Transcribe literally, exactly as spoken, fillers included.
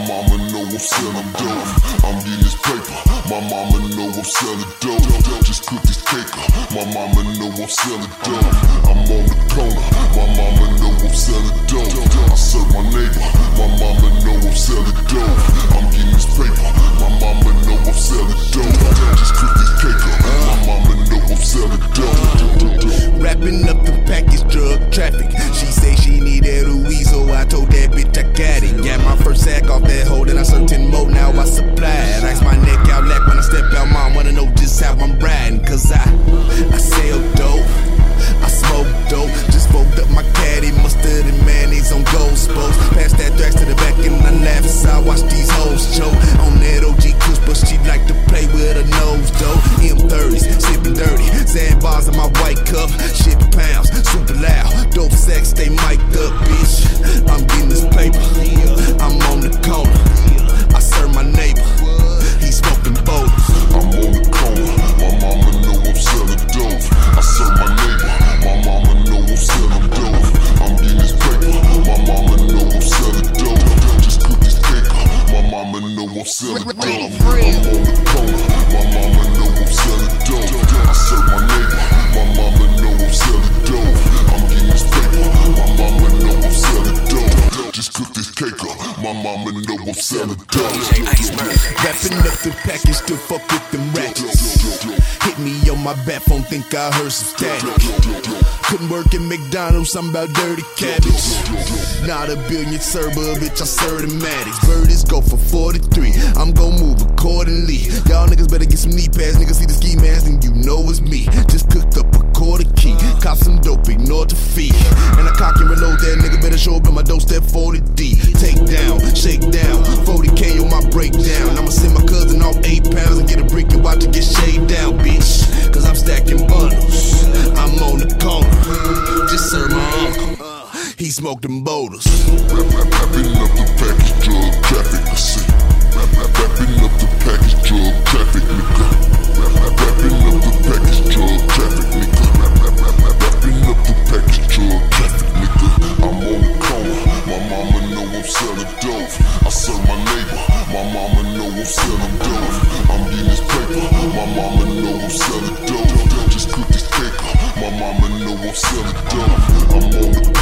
mama know I'm selling dope. I'm getting this paper, my mama know I'm selling dope. Just cook this cake up, my mama know I'm selling dope. I'm on the corner, my mama know I'm selling dope. I serve my neighbor, my mama know I'm selling dope. I'm getting this paper, my mama know I'm selling dope. Just cook this cake up, my mama know I'm selling dope. Wrapping up the package, drug traffic. She say she need that Louise, so I told that bitch I got it. Got my first sack off that hoe, then I served ten more, now I supply it. Ice my neck out lack when I step out, mom wanna know just how I'm riding. Cause I, I sell dope, I smoke dope. Just fold up my caddy, mustard and mayonnaise on gold spokes. Pass that thrax to the back and I laugh as I watch these hoes choke. On that O G kush, but she like to play with her nose though. M thirties, sipping dirty, sandbars in my white cup. Shit pounds, super loud, dope sex, stay mic'd up, bitch. I'm getting this paper, I'm on the corner. I serve my neighbor, he smoking boulders. I'm on the corner, my mama know I'm selling dope. I serve my neighbor, my mama know I'm selling dope. I'm getting this paper, my mama know I'm selling dope. Just cook this cake up, my mama know I'm selling dope. I'm on the corner, my mama know I'm selling dope. I serve my neighbor, my mama know I'm selling dope. I'm getting this paper, my mama know I'm selling dope. Just cook this cake up, my mama know I'm selling dope. Wrapping up the package to fuck with them ratchets. Hit me on my bat phone, think I heard some static. Couldn't work at McDonald's, I'm about dirty cabbage. Not a billion server, bitch, I serve the Maddox. Birdies go for forty-three, I'm gon' move accordingly. Y'all niggas better get some knee pads, niggas see the ski mask and you know it's me. Just cooked up a quarter key, cop some dope, ignore the fee. And I cock and reload that nigga, better show up at my doorstep forty D. Take down, shake down, forty K on my breakdown. I'ma send my cousin off eight pounds and get a brick and watch it get shaved down, bitch. Cause I'm stacking bundles, I'm on the corner. Just serve my uncle, he smoked them boulders. Wrapping up the package, drug traffic, I see. Wrapping up the package, drug traffic, nigga. Wrapping up the package, drug traffic, nigga. Wrapping up the package, drug traffic, nigga. I'm on the corner, my mama know I'm selling dope. I serve my neighbor, my mama know I'm selling dope. I'm getting this paper, my mama know I'm selling dope. Just cook this cake up, my mama know I'm selling dope. I'm on the